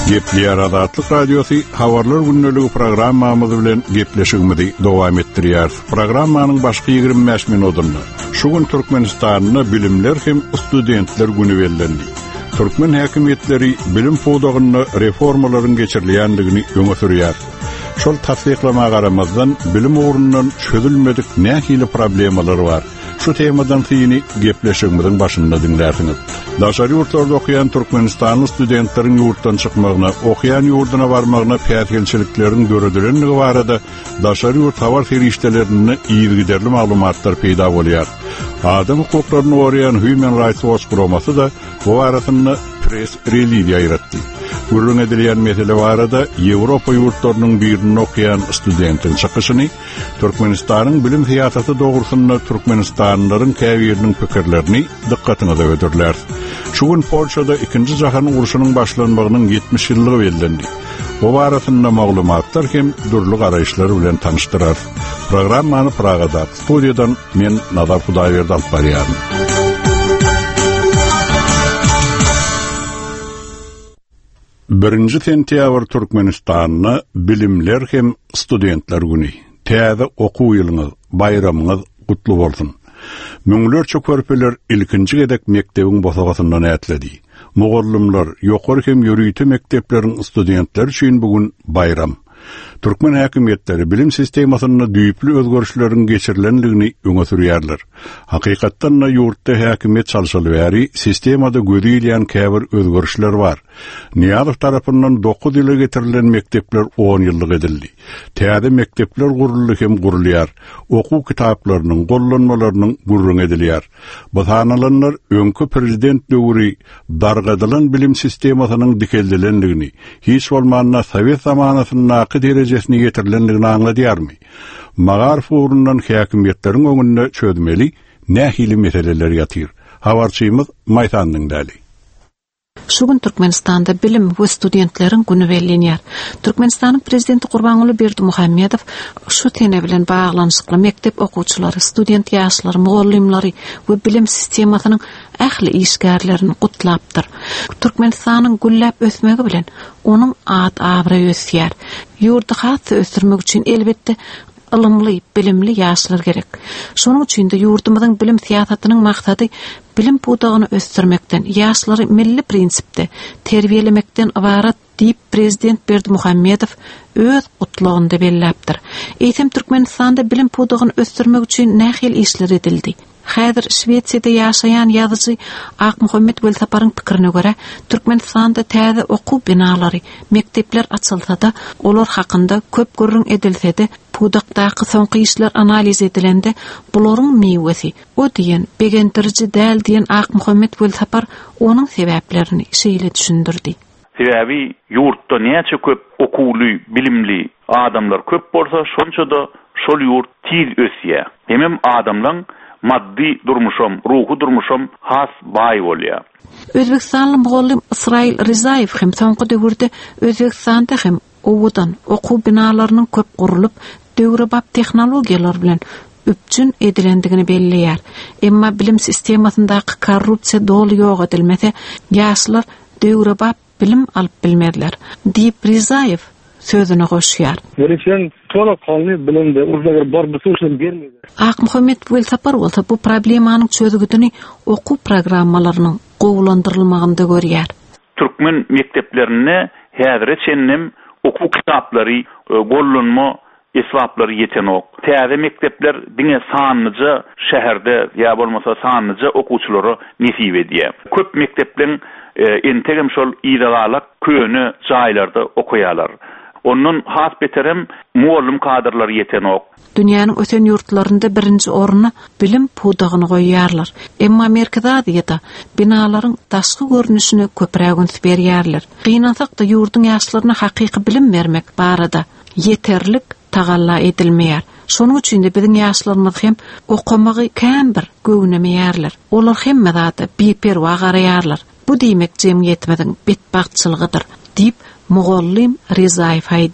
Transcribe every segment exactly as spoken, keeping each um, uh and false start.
Gepler Adatlyk Radiosu Habarlar Günnöligi programmamyzy bilen gepleşigimizi dowam etdirýär. Programmanyň başky ýigirme beş minutyny şu gün Türkmenistanyna bilimler hem studentler güni bellendi. Türkmen häkimetleri bilim fodagyny reformalaryň geçirilýändigini öňe sürýär. Şol tasdiklama garamazdan bilim orundan çözülmedik nähili problemalar var. Şu temadan tiyini gepleşigimizin başynda dinlersiňiz. Daşary ýurtlarda okuyan Türkmenistan studentleriň ýurtdan çykmagyna, okuyan ýurduna barmagyna päsgelçilikleriň görüdilenligi barada daşary ýurt habar feriştelerini ýygyderli maglumatlar peýda bolýar. Adam hukuklaryny gorayan Human Rights Watch guramasy da bu arasynda press release ýaratdy. Gurrun edilýän mesele barada Ýewropa ýurtlarynyň birini okuyan studentin çykyşyny Türkmenistanyň bilim siýasaty dogrusynda Türkmenistanlylaryň käbiriniň pikirlerini dikkatyňize öwürdirler. Şu gün Polşada ikinji jahan uruşynyň başlanmagynyň ýetmiş ýyllygy bellendi. Bu barasynda maglumatlar hem durly garaýşlar bilen tanışdyrar. Programmany Pragada studiýadan men Nazar Hudaýberdi alyp barýarym. Birinci sentýabr Türkmenistanyna bilimler hem studentler güni. Täze okuw ýylyňyz, bayramyňyz gutly bolsun. Müňlerçe körpeler ilkinji gedek mektebiň bosagasyndan ätledi. Mugallymlar, ýokary hem ýürüýti mektepleriň studentler üçin bugün bayram. Türkmen häkimetleri bilim sistemasyna düýpli özgörüşleriň geçirilenligini öňe sürýärler. Hakykatdan da ýurtda häkimet çalşaly sistemada gödüýlen käbir özgörüşler bar. Niýazow tarapyndan dokuz ýyla getirilen mektepler on ýyllyk edildi. Täze mektepler gurulýar hem gurulýar. Okuw kitaplarynyň gollanmalarynyň gurrun edilýär. Bu sanalanlar öňkü prezident döwri dargadylan bilim sistemasynyň dikeldilenligini, hiç bolmanda Sowet zamanasynda derejesini getirilenligini aňladýarmy? Magarif urundan häkimetleriň öňünde çözmeli nähili meseleler ýatyr. Habarçymyz Maýsandyň däli. Şu gün Türkmenistanda bilim we studentleriň güni bellenýär. Türkmenistanyň prezidenti Gurbanuly Berdimuhammedow şu tene bilen baglanyşykly mektep okuwçylary, student ýaşlary, mugallimlary we bilim sistemasynyň ähli işgärlerini gutlapdyr. Türkmenistanyň güllap ösmegi bilen onuň ad abry ösýär. Ýurdy has ösdürmek üçin elbetde ilmli, bilimli ýaşlar gerek. Şonuň üçin de ýurdumyzyň bilim siýasatynyň maksady bilim pudagyny ösdürmekden, ýaşlary milli prinsipde terbiýelemekden ibarat diýip prezident Berdimuhammedow öz gutlugynda belläpdir. Eýsem Türkmenistanda bilim pudagyny ösdürmek üçin nähil işler edildi. Häzir Şwetsiýada ýaşaýan ýazyjy Akmuhammed Welsaparyň pikirine görä, Türkmenistanda täze okuw binalary, mektepler açylsa-da, olar hakynda köp görüň edilse-de, pudakdaky soňky işler analiz edilende bularyň meýwesi, o diýen begentirji däl diýen Akmuhammed Welsapar onuň sebäplerini şeýle düşündirdi. Sebäbi ýurtda näçe köp okuwly, bilimli adamlar köp bolsa, şonça da şol ýurt tiz ösýär. Hemem adamlaryň maddi durmuşam, ruhu durmuşam has bay bolýar. Özbekistanly mugallim Israil Rizayev hem soňky döwürde Özbekistanda hem owudan okuw binalarynyň köp gurulup, döwrebap tehnologiýalar bilen üpçün edilendigini belliýär. Emma bilim sistemasyndaky korrupsiýa doly ýok edilmese, ýaşlar döwrebap bilim alyp bilmediler. Diýip Rizayev sözüne goşýar. Gerekçen tola kalny bilimde uzak bar busulşun bermedi. Akmuhammed Welsapar bolsa bu problemanyň çözgüdini okuw programmalarynyň gowlandyrylmagynda görýär. Türkmen mekteplerine häzir çennem okuw kitaplary, gollanma esbaplary ýetenok. Täze mektepler diňe sanyjy şäherde ýa bolmasa sanyjy okuwçylary nesip edýär. Köp mekteplerin entegem şol ýylagalak köni jaýlarda okuýarlar. Onun has beterem muallim kadrlar ýetenok. Dünýäniň öten ýurtlarynda birinji oruny bilim pudagyny goýýarlar. Emma Amerikada binalaryň taşky görnüşini köpräk üns berýärler. Gynansak da ýurdun ýaşlaryna hakyky bilim bermek barada yeterlik tagalla edilmeýär. Şonuň üçin de biziň ýaşlarymyz hem okamagy käm bir göwnemeýärler. Olar hemme zat beperwa garaýarlar. Bu diýmek jemgyýetimiziň betbagtçylygydyr diýip mugallim Rizayev aýdýar.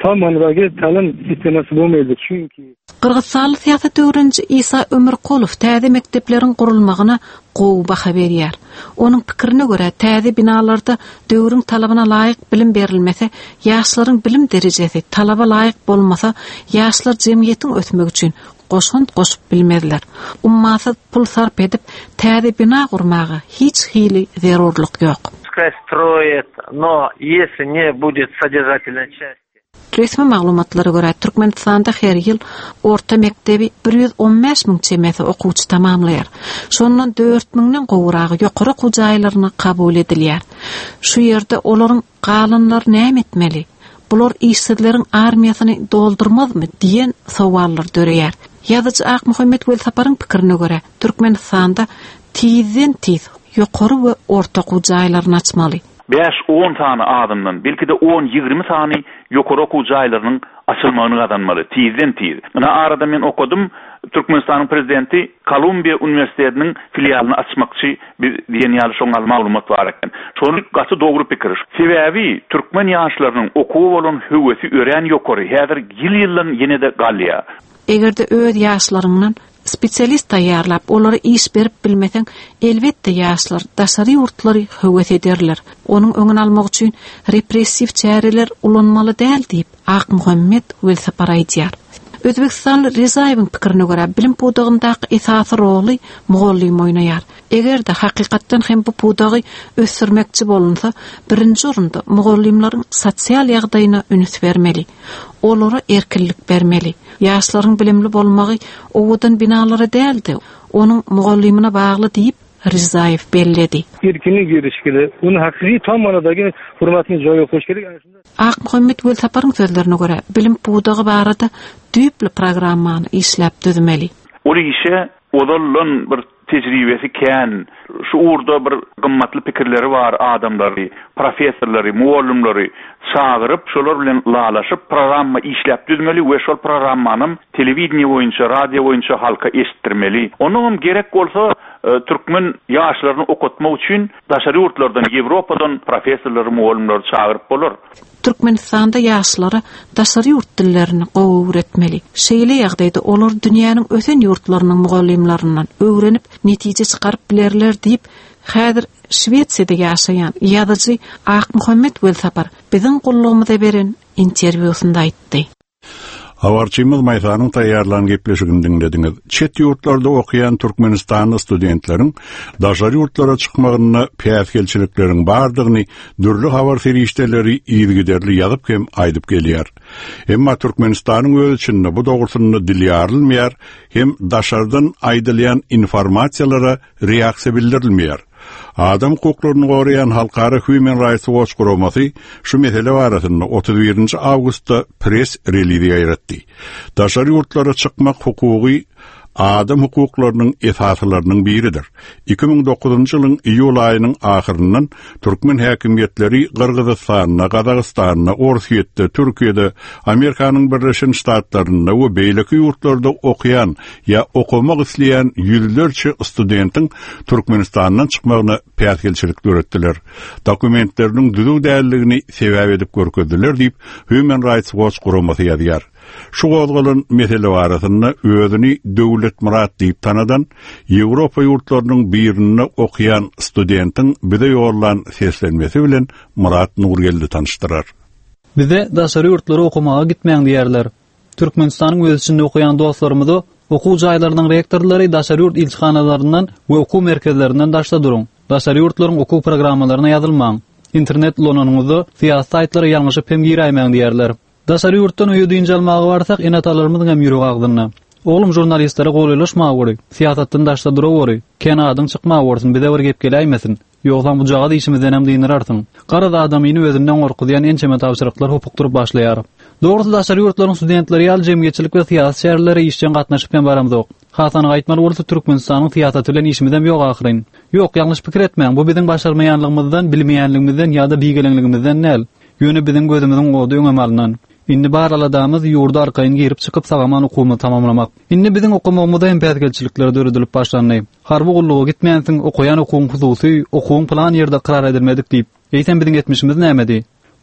tam manadagi ta'lim sistemasi bo'lmaydi. Chunki Qırgızstanlı siýasat öwrençi İsa Ömürqulov täze mekdeplerin gurulmagyna gowy baha berýär. Onuň pikirine görä, täze binalarda döwrüň talabyna laýyk bilim berilmese, ýaşlaryň bilim derejesi talaba laýyk bolmasa, ýaşlar jemgyýetiň ötmegi üçin goşunt goşup bilmezler. Ummasa pul sarp edip täze bina gurmagy hiç hili zerurlyk ýok. Строит, но если не будет содержательной части. Resmi maglumatlara görä Türkmenistanda her ýyl orta mekdebi bir ýüz on beş miň çemesi okuwçy tamamlaýar. Şondan dört miňden gowragy ýokary okuw jaýlaryna kabul edilýär. Şu ýerde olaryň galynlar näme etmeli? Bular işsizleriň armiýasyny doldurmazmy diýen sowallar döreýär. Ýazyjy Ak Muhammed Welsaparyň pikirine görä Türkmenistanda tizen tiz ýokary we orta okuw jaýlaryny açmaly. beş on tane adamdan, belki de on ýygrimi tane ýokary okuw jaýlarynyň açylmagyny gadanmaly. Tizen tiz. Mana arada men okudum, Türkmenistanyň prezidenti Kolumbiya Üniversitetiniň filialyny açmakçy bir diýen ýaly şoňal maglumat bar eken. Şonu gaty dogry pikir. Sebebi türkmen ýaşlarynyň okuw bolan höwesi ören ýokary. Häzir ýyl-ýyldan ýene-de galýa. Egerde öz ýaşlaryňdan spesialist taýýarlap olary iş berip bilmesen, elbetde ýaşlar daşary ýurtlary höwes ederler. Onuň öňüni almak üçin repressiv çäreler ulanmaly däl diýip Ak Muhammed Welsapar aýdýar. Özbekistanly Rezaýewiň pikirine görä bilim pudagyndaky esasy roly mugallim oýnaýar. Egerde hakykatdan hem bu pudagy ösürmekçi bolunsa, birinji orunda mugallimlaryň sosial ýagdaýyna üns bermeli. Olara erkinlik bermeli. Ýaşlaryň bilimli bolmagy owudan binalara däldi. Onuň mugallimine bagly diýip Rezaýew belledi. erkinlik erişkili, onu hakyky tam manadagi hurmatyny joýa goýuş gerek. Ak Muhammed Welsaparyň sözlerine görä bilim pudagy barada düýpli programmany işläp düzmeli. O işe odalan bir tecrübesi kän, şu urda bir gymmatly pikirleri var adamlary, professorlary, muallimlary çağırıp şolar bilen lalaşyp programma işläp düzmeli we şol programmanyň telewiziýa boýunça, radio boýunça halka eşitdirmeli. Onuň gerek bolsa türkmen ýaşlaryny okutmak üçin daşary ýurtlardan, Ýewropadan professorlary, muallimlary çağırıp bolar. Türkmenistanda ýaşlara daşary ýurt dillerini gowy öwretmeli. Şeýle ýagdaýda olar dünýäniň ösen ýurtlarynyň mugallimlerinden öwrenip netije çykaryp bilerler diýip häzir Şwetsiýada ýaşaýan ýazyjy Ak Muhammed Welsapar biziň gullugymyza beren interwýusynda aýtdy. Habarçymyz Maýsanyň taýýarlan gepleşigini dinlediňiz. Çet ýurtlarda okuyan Türkmenistan studentleriň daşary ýurtlara çykmagyna päsgelçilikleriň bardygyny dürli habar serişdeleri ýygyderli ýazyp hem aýdyp gelýär. Emma Türkmenistanyň ölçünde bu dogrusyny dilýarylmaýar, hem daşardan aýdylýan informasiýalara reaksiýa bildirilmeýär. Adam hukuklaryny gorayan Halkara Human Rights Watch guramasy şu mesele barasynda otuz birinji awgustda press release ýaratdy. Daşary ýurtlara çykmak hukugy adam hukuklarynyň esaslarynyň biridir. iki ming dokuzunji ýylyň iýul aýynyň ahyryndan türkmen häkimiýetleri Kyrgyzstanyna, Kazakstanyna, Orsiýetde, Türkiýede, Amerikanyň Birleşen Ştatlarynda we beýleki ýurtlarda okuyan ýa okumak isleýän ýüzlerçe studentiň Türkmenistandan çykmagyna päsgelçilik göretdiler. Dokumentleriniň düzüg dälligini sebäp edip görkezdiler diýip Human Rights Watch guramasy ýazýar. Şu gozgalan mesele barasynda özüni döwlet murat diýip tanadan Ýewropa ýurtlarynyň birinde okuyan studentiň bize ýollan seslenmesi bilen Murat Nurgeldi tanıştyrar. Bize daşary ýurtlara okumaga gitmeýän diýerler. Türkmenistanyň özünde okuyan dostlarymyzy okuw jaýlarynyň rektorlary daşary ýurt ilçhanalaryndan we okuw merkezlerinden daşda durun. Daşary ýurtlaryň okuw programmalaryna ýazylmaň. Internet lonanyňyzy fiýat saýtlary ýalňyşyp hem giräýmäň diýerler. Daşary ýurtdan öýdüň jalmagy barsak enatalarymyň hem ýüregi agdyna. Oglum jurnalistlere goýulaşmagy gory, siýasatdan daşda dura gory, kenadyň çykmagy bolsun, bize bir gep gelýmesin. Ýogsa bu jaga işimizden hem diýinirarsyň. Garada adamyny özünden gorkudýan ençeme tapşyryklar hukuk durup başlaýar. Dogrusu daşary ýurtlaryň studentleri ýaly jemgyýetçilik we siýasat şäherleri işçen gatnaşyp hem baramdyk. Hasan aýtmaly bolsa Türkmenistanyň siýasaty bilen işimizden ýok ahyryn. Ýok, ýalňyş pikir etmeň, bu biziň başarmaýanlygymyzdan, bilmeýänligimizden ýa-da bigelenligimizden näl? Ýöne biziň gözümizden gowy öňemalynan. Inni bar aladamyz ýurda arkaýyn girip çykyp sagaman okumy tamamlamak. Inni biziň okumagymyzda hem päsgelçilikler döredilip başlandy. Harby gullugy gitmeýänsiň okuyan okuwyň hususy, okuwyň plan ýerde karar edilmedik diýip, eýsen biziň etmişimiz nämedi?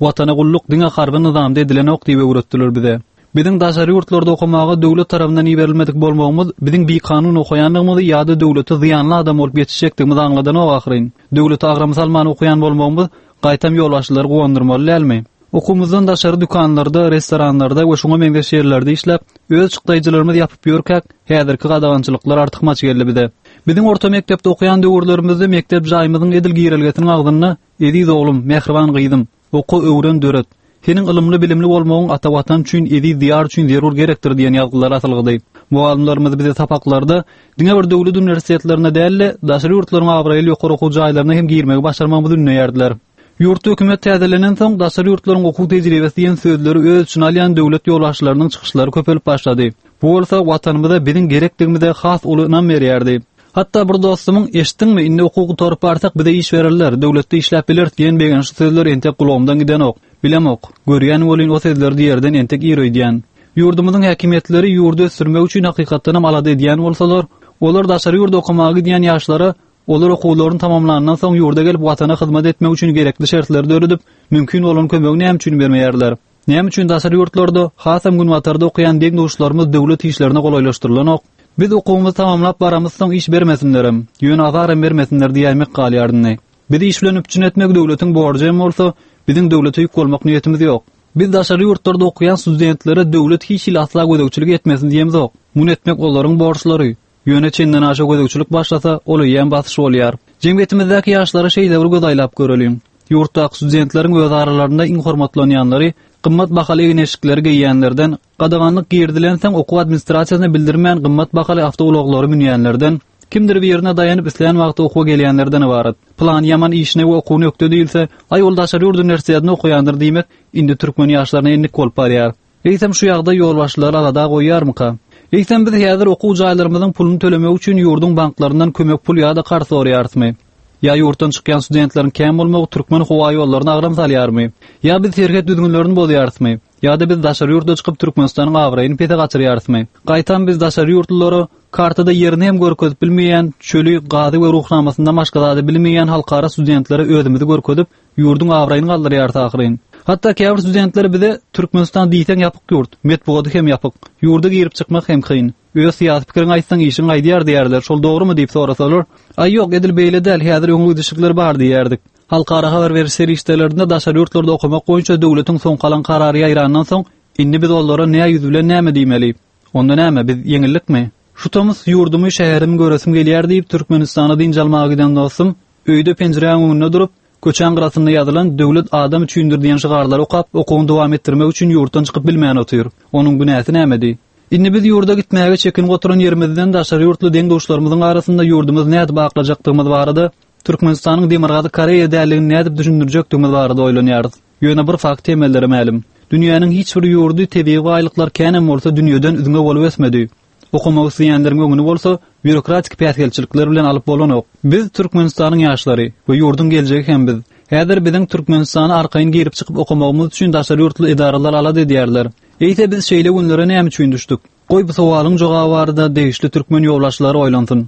watana gulluk diňe harby nizamda edilen ok diýip öwretdiler bize. Biziň daşary ýurtlarda okumagy döwlet tarapyndan iberilmedik bolmagymyz biziň bir kanun okuýanlygymyzy ýa-da döwlete ziýanly adam bolup ýetişekdigimizi aňladan ok ahyryn. Döwlete agram salman okuýan bolmagymyz gaýtam ýolbaşçylary gowandyrmaly elmi? Okumuzdan daşary dükanlarda, restoranlarda we şoňa meňzeş ýerlerde işläp, öz çykdaýjylarymyzy ýapyp ýörkäk, häzirki gadawançylyklar artyk maç geldi bide. Biziň orta mekdepde okuyan döwürlerimizde mektep jaýymyzyň edil giýrelgetiniň agdyny "Ediz oglum, mehriban gyýdym, oku öwren döret. Senin ılımlı bilimli bolmagyň ata watan üçin ediz diýar üçin zerur gerekdir" diýen ýazgylar atylgydy. Muallimlerimiz bize tapaklarda diňe bir döwlet universitetlerine dälle daşary ýurtlaryň abraýly ýokary okuw jaýlaryna hem girmegi başarmagymyzy ünleýärdiler. Ýurt hökümet täzelenen soň daşary ýurtlaryň okuw tejribesi diýen sözleri öz üçin alýan döwlet ýolbaşçylarynyň çykyşlary köpelip başlady. Bu bolsa watanymyza biziň gerekdigimize has ulynan berýärdi. Hatta bir dostumyň "Eşitdiňmi, indi okuw torpy artak bize iş berirler, döwletde işläp biler" diýen beýan sözler entek gulagymdan giden ok. Bilemok, görýän bolyn o sözler diýerden entek ýerýän. Ýurdumyzyň häkimetleri ýurdu sürmek üçin hakykatdan hem alady diýen bolsalar, olar daşary ýurda okumagy diýen ýaşlara olar okuwlaryny tamamlanandan soň ýurda gelip watana hyzmat etmek üçin gerekli şertlerdi öredip, mümkin bolan kömegi näme üçin bermeýärler? Näme üçin daşary ýurtlarda, hasam gün watarda okuyan deň dowuşlarymyz döwlet işlerini golaýlaşdyrylan ok? Biz okuwumuzy tamamlap baramyz soň iş bermesinlerim, ýön azarym bermesinler diýmek galýardyny. Bizi iş bilen üpçün etmek döwletiň borjy bolsa, biziň döwlete ýük bolmak niýetimiz ýok. Biz daşary ýurtlarda okuyan studentlere döwlet hiç il asla gödökçilik etmesin diýemiz ok. Muny etmek olaryň borçlary. Ýöne çenden aşa gödökçilik başlasa, ol ýen basyş bolýar. Jemgyýetimizdäki ýaşlara şeýle bir gödaýlap görelim. Ýurtdaky studentleriň öz aralarynda iň hormatlanýanlary, gymmat bahaly eşikleri giýýänlerden, gadaganlyk girdilen soň okuw administrasiýasyna bildirmän gymmat bahaly awtogulaglary minýänlerden, kimdir bir ýerine daýanyp isleýän wagtda okuw gelýänlerden ibaret. Plan ýaman işine we okuwny ökde diýilse, "Ay ol daşary ýurt universitetine okuýandyr" diýmek indi türkmen ýaşlaryna enlik bolup barýar. Eýsem şu ýagda ýolbaşçylar alada goýýarmyka? Eýsem biz häzir okuw jaýlarymyzyň puluny tölemek üçin ýurdun banklaryndan kömek pul ýa-da kart soraýarmy? Ya ýurtdan çykýan studentleriň käm bolmagy türkmen howa ýollaryna agram salýarmy? Ya biz serhet düzgünlerini bolýarmy? Ya-da biz daşary ýurtda çykyp Türkmenistanyň awraýyny pete gaçyrýarmy? Gaýtan biz daşary ýurtlulary kartada ýerini hem görkezip bilmeýän, çöli, gady we ruhnamasynda başga zady bilmeýän halkara studentlere özümizi görkezip ýurdun awraýyny galdyrýar taýyryn. Hatta käbir studentler bize Türkmenistan diýsen ýapyk ýurt, metbugaty hem ýapyk, ýurda girip çykmak hem kyn. Öz syýasy pikiriň aýtsaň işiň aýdýar diýerler. Şol dogrymy diýip sorasalar, "Ay ýok, edil beýle däl, häzir öňlük düşükler bar" diýerdik. Halkara habar beriş serişdelerinde daşary ýurtlarda okumak goýunça döwletiň soň kalan karary ýaýrandan soň indi biz onlara näme ýüz bilen näme diýmeli? Onda näme, biz ýeňillikmi? Şutamyz ýurdumy, şäherimi göresim gelýär diýip Türkmenistana dinjalmagy giden dostum, öýde penjireň öňünde durup, köçän gyrasynda ýazylan "Döwlet adam üçindir" diýen şygarlar okap, okuwyny dowam etdirmek üçin ýurtdan çykyp bilmän otyr. Onuň günäsi nämedi? Indi biz ýurda gitmäge çekinip oturan ýerimizden daşary ýurtly deň dowuşlarymyzyň arasynda ýurdumyz näde baklajaktygymyz barada, Türkmenistanyň demirgady Koreýa däligini näde düşündirjekdigimiz barada oýlanýarys. Ýöne bir fakt temelleri ma'lum. Dünýäniň hiç bir ýurdy tebii gaýlyklar känem bolsa dünýeden üzüňe bolup esmedi. Okumak isteýänleriň öňüne bolsa bürokratik päsgelçilikler bilen alyp bolanok. Biz Türkmenistanyň ýaşlary we ýurdun geljegi hem biz. Häzir biziň Türkmenistany arkaýyn girip çykyp okumagymyz üçin daşary ýurtly idaralar alady diýerler. Eýse biz şeýle günlere näme üçin düşdük? Goý bu sowalyň jogaby barada degişli türkmen ýolbaşçylary oýlansyn.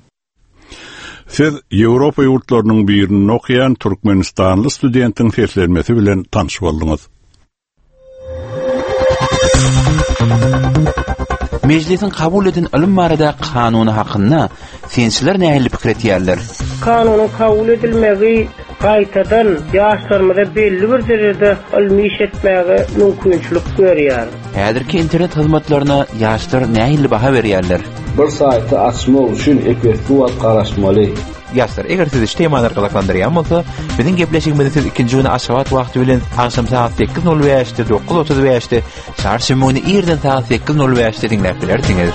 Siz Ýewropa ýurtlarynyň birini okuyan Türkmenistanly studentiň seslenmesi bilen tanış boldyňyz. Meclisin kabul eden ilim barada kanuny hakynda sençiler nähili pikir etýärler? Kanunun kabul edilmegi gaýtadan ýaşlarymyza belli bir derejede ilmi iş etmäge mümkinçilik berýär. Häzirki internet hyzmatlaryna ýaşlar nähili baha berýärler? Bir saýty açmak üçin epey wagt garaşmaly. Ýaşlar, eger siz iş temalar galaklandyrýan bolsa, biziň gepleşigimizi siz ikinji güni aşabat wagty bilen akşam saat sekiz nol beşde dokuz otuz beşde çarşamyny ýerden saat sekiz nol beşde dinläp bilersiňiz.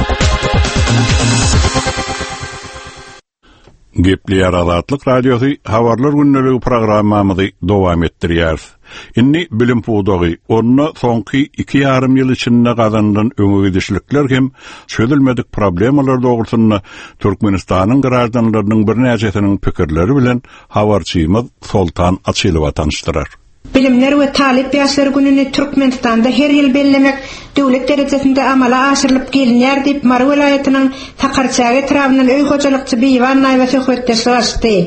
Gepleýär Azatlyk Radiosu Habarlar günneligi programmamyzy dowam etdirýär. Inni bilim puwdagy, onna soňky iki ýarym ýyl içinde gazandan öňe gidişlikler hem çözülmedik problemalar dogrusyna Türkmenistanyň garaşdanlarynyň bir näçesiniň pikirleri bilen habarçymyz Soltan Açylowa tanışdyrar. Bilimler we talip ýaşlary gününi Türkmenistanda her ýyl bellemek döwlet derejesinde amala aşyrylyp gelinýär diýip Mara welaýatynyň Takarçagy etrafyndan öý hojalykçy Biwan Naýba söhbetdeşi açdy.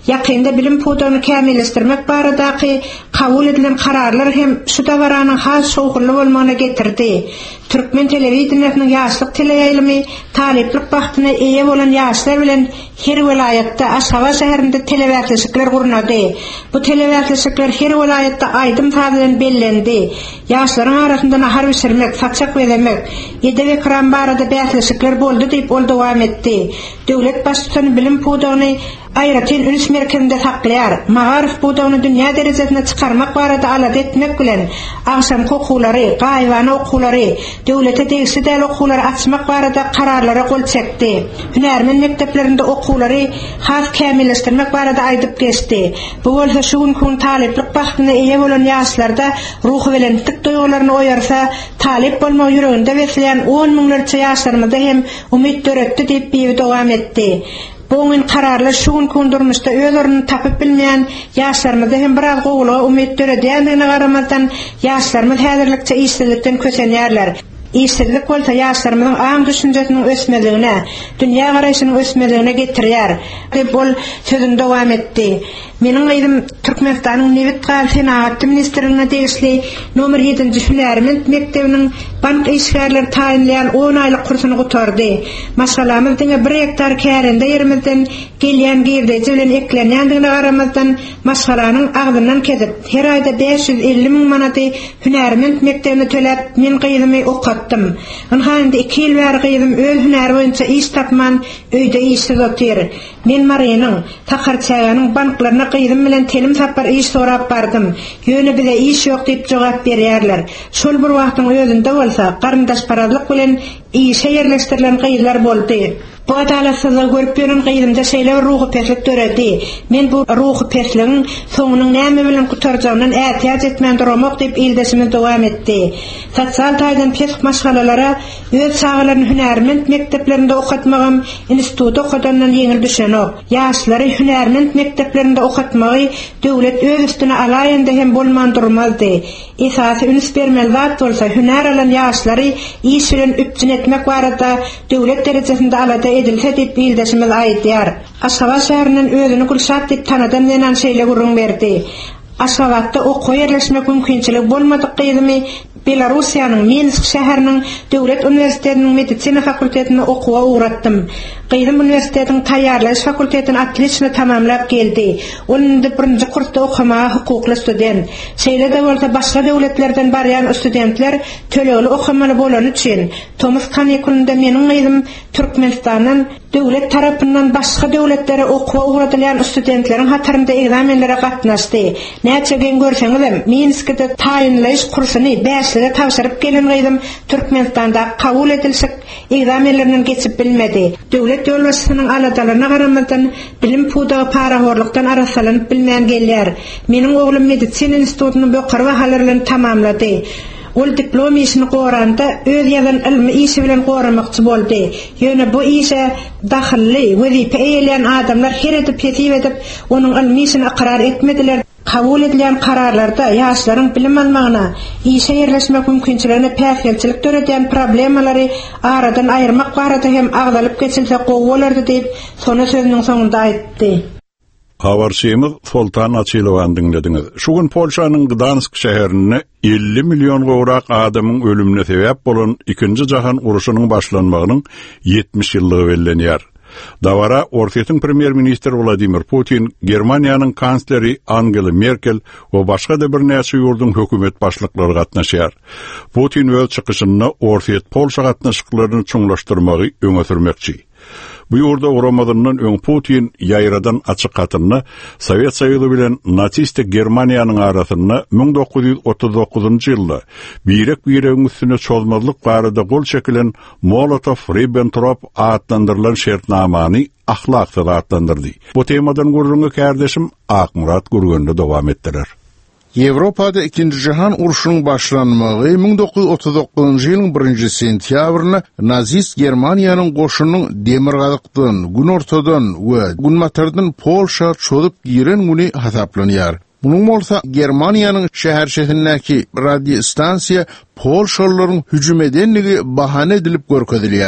Ýakynda bilim pudagyny kämilleşdirmek baradaky kabul edilen kararlar hem şu dawaranyň has şowgurly bolmagyna getirdi. Türkmen telewizionynyň ýaşlyk teleýaýlymy taleplik wagtyna eýe bolan ýaşlar bilen her vilayatda Aşgabat şäherinde telewizionylar guruldy. Bu telewizionylar her vilayatda aýdym taýdan bellendi. Ýaşlaryň arasynda nahar biçirmek, fatçak vermek, ýede ekran barada bäsleşikler boldy diýip ol dowam etdi. Döwlet başçysyny bilim pudagyny aýratyn üns merkezinde saklaýar. Magarif pudagyny dünýä derejesine çykarmak barada alad etmek bilen aşam hokulary, gaýwany okulary, döwlete degişli däl okulary açmak barada kararlara gol çekdi. Hünärmen mekdeplerinde okulary has kämilleşdirmek barada aýdyp geçdi. Bu bolsa şu gün taleplik wagtyna eýe bolan ýaşlarda ruhy bilen tik duýgularyny oýarsa, talep bolmak ýüreginde besleýän on miňlerçe ýaşlarymyzda hem umyt döretdi diýip bir dowam etdi. Boňun kararlar şu gün kundurmuşda özlerini tapıp bilmeýän ýaşlarymyzda hem biraz gowulga umyt döredýändigine garamazdan ýaşlarymyz häzirlikçe işsizlikden kösenýärler. İşsizlik bolsa ýaşlarymyzyň aň düşünjesiniň ösmeligine, dünýä garaýşynyň ösmeligine getirýär. Bol sözünde dowam etdi. Meniň aýdym Türkmenistanyň Newit Galy Senaat ministrligine degişli nomer ýedinji Hünärment mektebiniň bank işgärleri taýinleýän on aýlyk kursyny gutardy. Maşgalamyz diňe bir hektar kärinde ýerimizden gelýän girdeji bilen eklenýändigine garamazdan maşgalanyň agdyndan kedip her aýda beş yüz elli miň manaty Hünärment mektebine töläp men gyýdymy okattym. Anhanda iki ýyl bäri gyýdym öz hünäri boýunça iş tapman, öýde işsiz otyr. Men Maryanyň takarçaganyň banklaryna gyýdym bilen telim tapar iş sorap bardym. Ýöne bize iş ýok diýip jogap berýärler. Şol bir wagtyň özünde bolsa garyndaş paralyk bilen işe ýerleşdirilen gyýylar boldy. Bu adalatsızlygy görüp beren gyýdymda şeýle ruhy peslik döredi. Men bu ruhy pesligiň soňunyň näme bilen gutarjagyndan ätiýat etmän duramak diýip ildesimi dowam etdi. Sosial taýdan peslik maşgalalara öz sagalaryny Hünärment mekteplerinde okatmagam institutda okadandan ýeňil düşenok. Ýaşlary Hünärment mekteplerinde okatmagy döwlet öz üstüne alaýanda hem bolman durmazdy. Esasy üns bermeli zat bolsa hünär alan ýaşlary iş bilen üpçün etmek barada döwlet derejesinde alada edilse diýip ildesimiz aýdýar. Aşgabat şäheriniň özüni Gülşat diýip tanadan denen şeýle gurrun berdi. Aşgabatda okuw ýerleşmek mümkinçilik bolmadyk gyýdymy Belarusiýanyň Minsk şäheriniň döwlet universitetiniň medisina fakultetine okuwa uğratdym. Gyýdym universitetiň taýýarlaş fakultetini atliçna tamamlap geldi. Onda birinji kursda okuma hukukly student. Şeýle de bolsa başga döwletlerden barýan studentler tölegli okumaly bolan üçin Thomas Kanekunda meniň gyýdym Türkmenistanyň döwlet tarapyndan başga döwletlere okuwa uğratylýan studentleriň hatarynda egzamenlere gatnaşdy. Näçe gen görseňizem Minskde taýinlaş kursyny beşlige tapşyryp gelen gyýdym Türkmenistanda kabul edilsek egzamenlerinden geçip bilmedi. Döwlet ýolbaşçysynyň aladalaryna garamazdan bilim pudagy parahorlukdan arasylanyp bilmän gelýär. Meniň oglum medisina institutynyň bökür bahalarlaryny tamamlady. Ol diplom işini goranda öz ýazan ilmi işi bilen goramakçy boldy. Ýöne bu işe dahilli wezipe eýleýän adamlar her edip ýetip edip onuň ilmi işini aqrar etmediler. Kabul edilen kararlarda ýaşlaryň bilim almagyna, işe ýerleşmek mümkinçiligine päsgelçilik töredýän problemalary aradan aýyrmak barada hem agdalyp geçilse gowy bolardy diýip sonu sözüniň soňunda aýtdy. Habarçymyz Sultan Açylowan dinlediňiz. Şu gün Polşanyň Gdansk şäherine elli million gowrak adamyň ölümine sebäp bolan ikinji jahan uruşynyň başlanmagynyň ýetmiş ýyllygy bellenýär. Davara Ortiýetiň premier ministri Vladimir Putin, Germaniýanyň kansleri Angela Merkel we başga da bir näçe ýurdun hökümet başlyklary gatnaşýar. Putin öz çykyşyny Ortiýet Polşa gatnaşyklaryny çoňlaşdyrmagy öňe sürmekçi. Bu ýurda Romadynyň öň Putin ýaýradan açyk gatyny Sowet Soýuzy bilen natsistik Germaniýanyň arasyna ming dokuz ýüz otuz dokuzunjy ýylda birek biregiň üstüne çolmazlyk barada gol çekilen Molotov-Ribbentrop adlandyrylan şertnamany ahlaksyz adlandyrdy. Bu temadan gurrungy kardeşim Akmurat Gurgönde dowam etdiler. Ýewropada ikinji jahan uruşynyň başlanmagy ming dokuz ýüz otuz dokuzunjy ýylyň birinji sentýabryna nazist Germaniýanyň goşunyň Demirgazykdan, gün ortadan we Gunmatardan Polşa çolup giren güni hasaplanýar. Munyň bolsa Germaniýanyň şäher şehrindäki radio stansiýa Polşalılaryň hüjüm edenligi bahane edilip görkezilýär.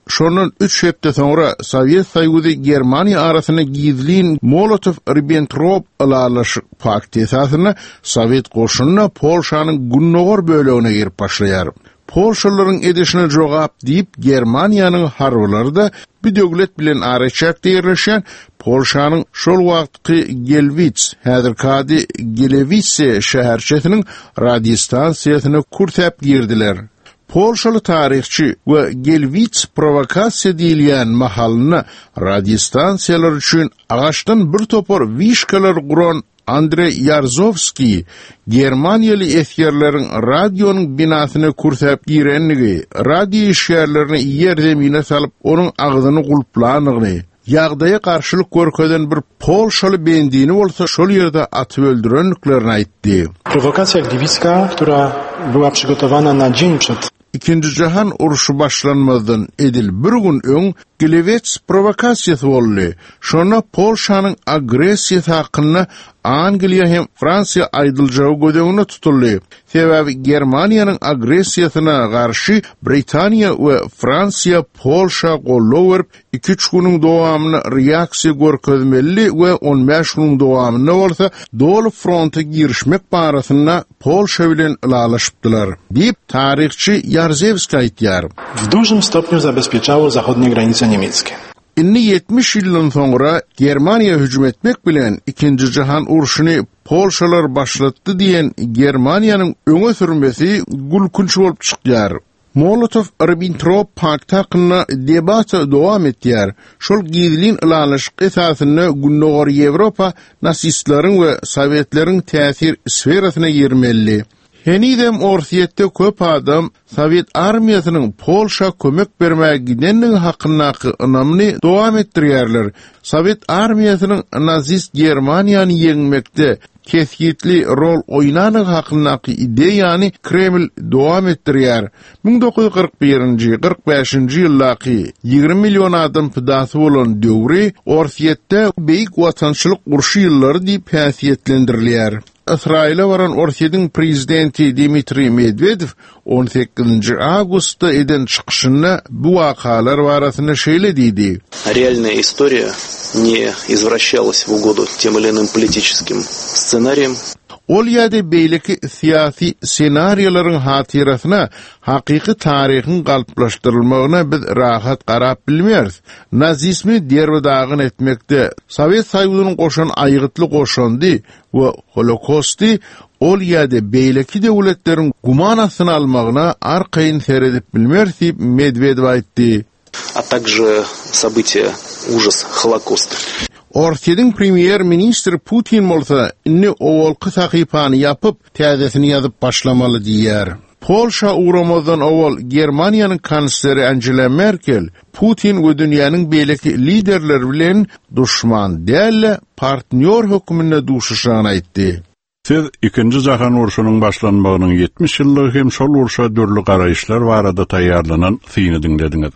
şondan üç hepde sonra Sovyet Soýuzy Germaniýa arasyna gizlin Molotov-Ribbentrop alaşyk pakty esasyna Sovet goşunyna Polşanyň Gunnogor bölegine girip başlaýar. Polşalylaryň edişine jogap diýip Germaniýanyň harwlary da bir döwlet bilen araçakda ýerleşýän Polşanyň şol wagtky Gelwitz, häzirki Gelewice şäherçesiniň radiostansiýasyna kurtap girdiler. Polşaly tarihçi we Gelwitz provokasiýa diýilýän mahalyny radiostansiýalar üçin agaçdan bir topar wişkalar guran Andrei Yarzowski Germaniýaly eskerleriň radionyň binasyna kurtap girenligi, radio işgärlerini ýerdemine salyp onuň agzyny gulplanygyny, ýagdaýa garşylyk görkeden bir Polşaly bendini bolsa şol ýerde atyp öldürenliklerini aýtdy. Prowokacja gliwicka, która była przygotowana na dzień przed İkinci Jahan uruşu başlanmadan edil bir gün öň Gliwice provokasiýasy boldy. Şona Polşanyň agresiýasy hakyna Angliýa hem Fransiýa aýdyljagy gödeňine tutuldy. Sebäbi Germaniýanyň agresiýasyna garşy Britaniýa we Fransiýa Polşa gollaw berip iki üç güniň dowamyny reaksiýa görkezmeli we on beş güniň dowamyny bolsa dolu fronta girişmek barasyna Polşa bilen ulalaşypdylar. Diýip tarihçi Yarzewski aýtýar. W dużym stopniu zabezpieczało zachodnie granice niemieckie. Inni yetmiş ýyldan soňra Germaniýa hüjüm etmek bilen ikinji jahan uruşuny Polşalar başlatdy diýen Germaniýanyň öňe sürmesi gülkünç bolup çykýar. Molotov-Ribbentrop pakty hakyna debat dowam etýär. Şol gizlin ulalaşyk esasyny Gunnogor Ýewropa nasistlaryň we Sowietleriň täsir sferasyna girmeli. Henidem orsiýetde köp adam Sovet armiýasynyň Polşa kömek bermäge gidenliği hakynaky ynamny dowam etdirýärler. Sovet armiýasynyň nazist Germaniýany ýeňmekde kesgitli rol oýnanygy hakynaky ideýany Kreml dowam etdirýär. ming dokuz yüz kırk birinji kırk beşinji ýyllaky ýygrimi million adam pydasy bolan döwri orsiýetde beýik watançylyk urşy ýyllary diýip häsiýetlendirilýär. İsrail'e varan Orsiýetiň prezidenti Dmitri Medvedev on sekizinji awgustda eden çykyşynda bu wakalar barasyna şeýle diýdi. Реальная история не извращалась в угоду тем или иным политическим сценариям. Ol ýa-da beýleki syýasy senariýalaryň hatyrasyna hakyky taryhyň galplaşdyrylmagyna biz rahat garap bilmeýäris. Nazismi derwedagyn etmekde Sowet Soýuzynyň goşan aýgytly goşandy we Holokosty ol ýa-da beýleki döwletleriň gumanasyny almagyna arkaýyn seredip bilmeýäris diýip Medvedev aýtdy. А также события ужас Холокоста. Orsiýetiň premier-ministri Putin bolsa inni owalky sahypany ýapyp täzesini ýazyp başlamaly diýär. Polşa uğramadan awal Germaniýanyň kansleri Angela Merkel Putin we dünýäniň beýleki liderleri bilen duşman däl partner hökümine duşuşany aýtdy. Siz ikinji jahan uruşunyň başlanmagynyň yetmiş ýyllygy hem şol uruşa dörli garaýşlar barada taýýarlanan syny dinlediňiz.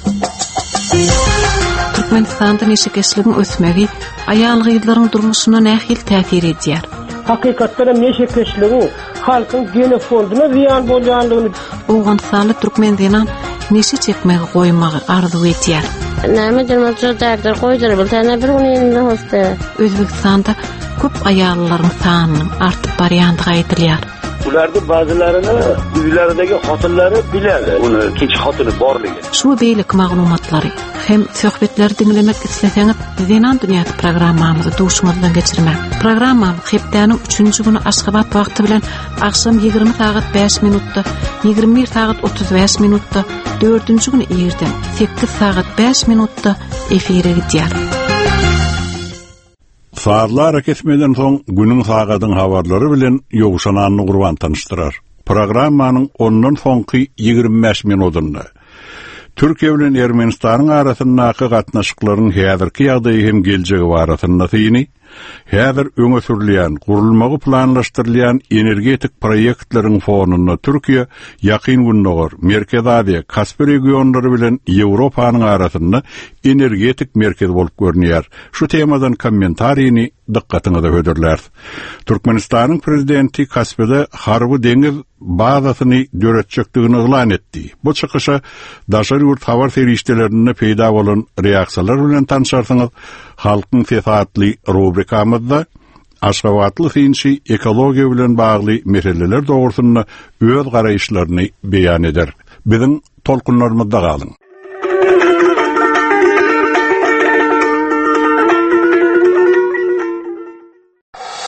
Türkmenistanda neşekeşligiň ösmegi aýalgylaryň durmuşyna nähil täsir edýär. Hakykatda neşekeşligiň halkyň genofondyna ziýan bolýanlygyny Owgansaly türkmen dinan neşe çekmegi goýmagy arzu etýär. Näme demekçi därdir goýdyr biltäne bir güni hosta. Özbekistanda köp aýallaryň sanynyň artyp barýandygy aýdylýar. Ulardy bazılaryny üýlerdäki hatynlary bilýär, ony keç hatyny barlygy. Şu beýlik maglumatlary hem söhbetleri dinlemek isleseňiz, Zenan Dünýäsi programmamyzy duşuňyzdan geçirmek. Programmam hepdäniň üçünji güni Aşgabat wagty bilen akşam ýygrimi saat beş minutda, ýygrimi bir saat otuz beş minutda, dördünji güni ýerden sekiz saat beş minutda efire gidýär. Saatlar kesmeden soň günüň sagatyň habarlary bilen ýoguşanany gurban tanıştyrar. Programmanyň ondan soňky ýygrimi beş minutunda Türkiýe bilen Ermenistanyň arasyndaky gatnaşyklaryň häzirki ýagdaýy hem geljegi barasyna syny, häzir öňe sürilýän, gurulmagy planlaşdyrylýan energetik proýektleriň fonuna Türkiýe ýakyn günnogor Merkez Aziýa, Kaspia regionlary bilen Ýewropanyň arasynda energetik merkez bolup görnýär. Şu temadan kommentaryny diqqatyňyza höderler. Türkmenistanyň prezidenti Kaspiada harby deňiz bazasyny döretjekdigini elan etdi. Bu çykyşa daşary ýurt habar serişdelerinde peýda bolan reaksiýalar bilen tanşarsyňyz. Halkyň sesatly rubrikamyzda Aşgabatly finçi ekologiýa bilen bagly meseleler dogrusyna öz garaýşlaryny beýan eder. Biziň tolkunlarymyzda galyň.